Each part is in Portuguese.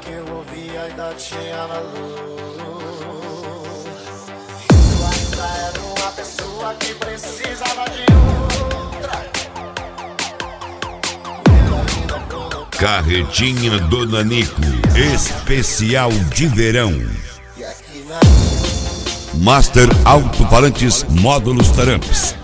que eu ouvi ainda tinha valor. Eu ainda era uma pessoa que precisava de outra. Eu ainda colocava Carretinha do Nanico, especial de verão. e aqui na Master Alto-Falantes Módulos Taramps.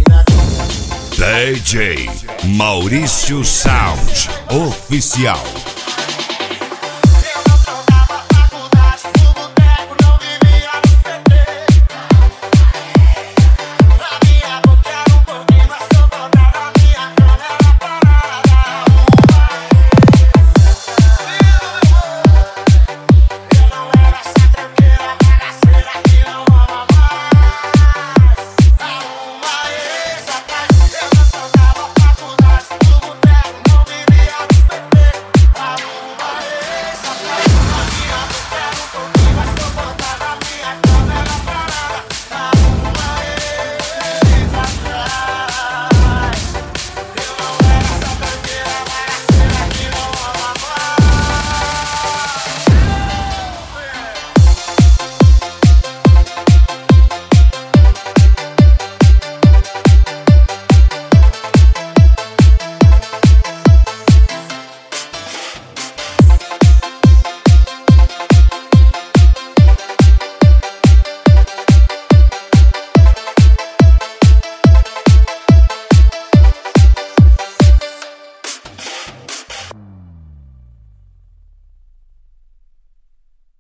DJ Maurício Sound Oficial.